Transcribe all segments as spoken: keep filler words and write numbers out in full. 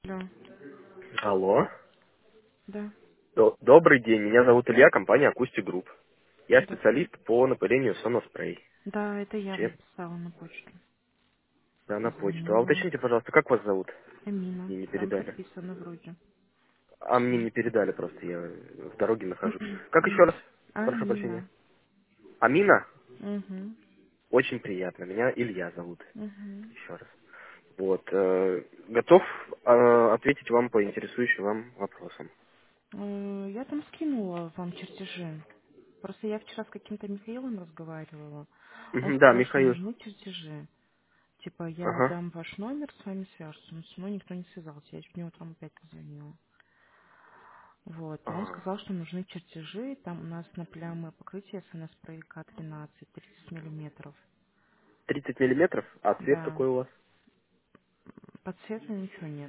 Да, Алло. да, До- Добрый день, меня зовут Илья, компания Акустик Групп. Я да. специалист по напылению соноспрей. Да, это я вам Чем? писала на почту. Да, на почту. А Звонила. уточните, пожалуйста, как вас зовут? Амина, Мне не там передали. подписано вроде. А мне не передали просто, я в дороге нахожусь. Как еще М. раз? Прошу прощения. Амина. Амина? Угу. Очень приятно. Меня Илья зовут. Угу. Еще раз. Вот. э, готов э, ответить вам по интересующим вам вопросам. Э, Я там скинула вам чертежи. Просто я вчера с каким-то Михаилом разговаривала. Он Мгм, да, сказал, что Михаил. нужны чертежи. Типа, я Ага. дам ваш номер, с вами свяжутся. Но со мной никто не связался. Я в него там опять позвонила. Вот. И он Ага. сказал, что нужны чертежи. Там у нас на плямы покрытие эс эн эс проека тринадцать, тридцать миллиметров. тридцать миллиметров? А цвет Да. какой у вас? По цвету ничего нет.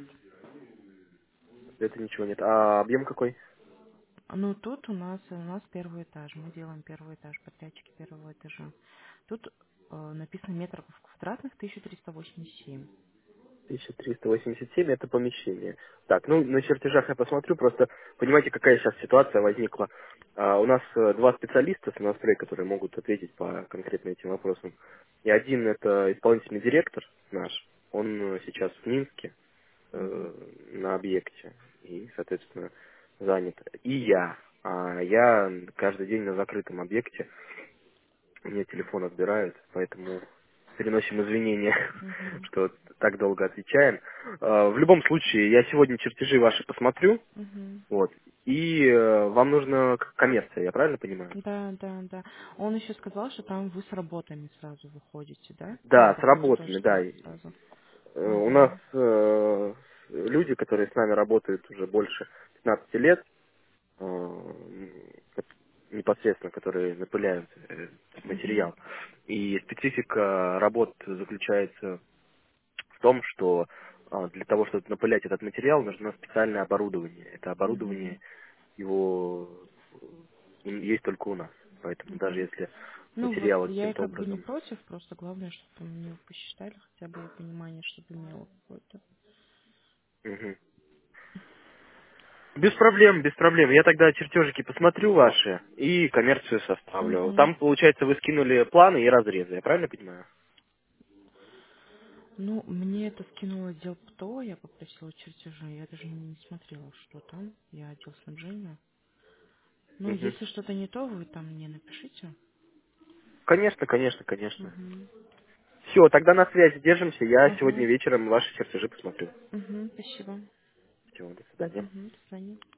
Цвета ничего нет. А объем какой? Ну, тут у нас, у нас первый этаж. Мы делаем первый этаж, подрядчики первого этажа. Тут э, написано метров квадратных тысяча триста восемьдесят семь. тысяча триста восемьдесят семь это помещение. Так, ну на чертежах я посмотрю, просто понимаете, какая сейчас ситуация возникла. А, у нас э, два специалиста с Нострей, которые могут ответить по конкретно этим вопросам. И один это исполнительный директор наш, он э, сейчас в Минске Мгм. э, на объекте и, соответственно, занят. И я. А я каждый день на закрытом объекте, у меня телефон отбирают, поэтому переносим извинения, Мгм. что так долго отвечаем. Э, В любом случае, я сегодня чертежи ваши посмотрю, Мгм. вот, и э, вам нужна к- коммерция, я правильно понимаю? Да, да, да. Он еще сказал, что там вы с работами сразу выходите, да? Ну, Да, с работу тоже работами, да. ставите Э, сразу. У нас Угу. э, люди, которые с нами работают уже больше пятнадцати лет, э, непосредственно, которые напыляют э, Угу. материал. И специфика работ заключается в том, что а, для того, чтобы напылять этот материал, нужно специальное оборудование. Это Угу. оборудование, его э, есть только у нас. Поэтому даже Угу. если Ну вот, материалы я и каким-то как бы не образом... против, просто главное, чтобы мне его посчитали хотя бы и понимание, чтобы имело какое-то. Мгм. Без проблем, без проблем. Я тогда чертежики посмотрю ваши и коммерцию составлю. Угу. Там, получается, вы скинули планы и разрезы, я правильно понимаю? Ну, мне это скинуло отдел ПТО, я попросила чертежи, я даже не смотрела, что там, я отдел снабжения. Ну, Мгм. если что-то не то, вы там мне напишите. Конечно, конечно, конечно. Угу. Все, тогда на связи держимся. Я сегодня Ага. вечером ваши чертежи посмотрю. Угу, спасибо. Всего, до свидания. Угу, до свидания.